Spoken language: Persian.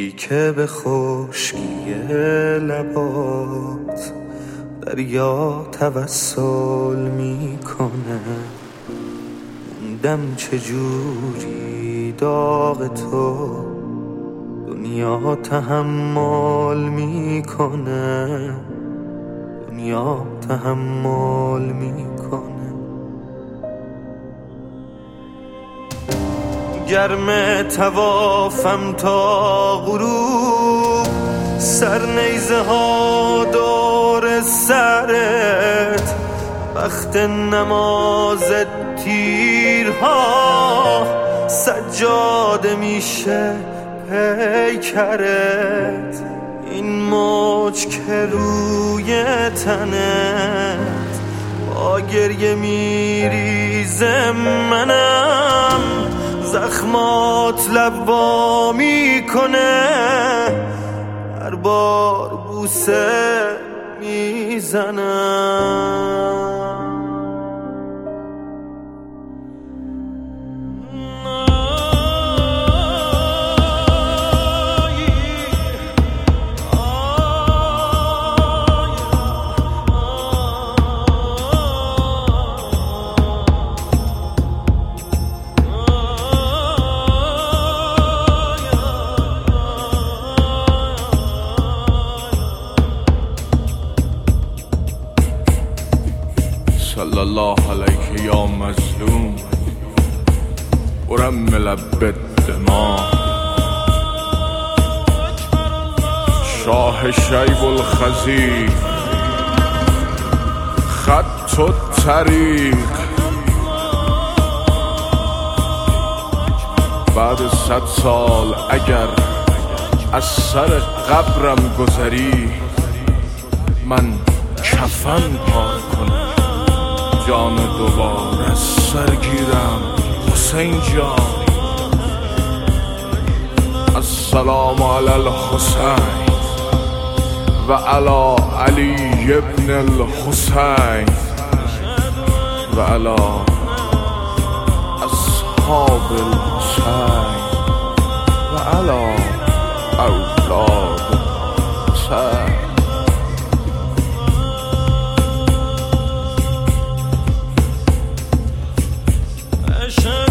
که به خشکی لبات دریا توسل میکنه، موندم چجوری داغ تو دنیا تحمل میکنه، دنیا تحمل میکنه. گرم توافم تا غروب، سر نیزه ها دور سرت، وقت نماز تیرها سجاده میشه پیکرت. این موج که روی تنت با گریه میریزه، منم زخمات لبا میکنه، هر بار بوسه میزنم. صلی الله علیک یا مظلوم ورمل بالدماء، شاه شیب الخزی خط الطریق. بعد 100 سال اگر از سر قبرم گذری، من کفن پار کنم، جان دوباره از سر گیرم. حسین جان، السلام علی الحسین و علی علی ابن الحسین و علی اصحاب الحسین و علی اولاد الحسین. عشق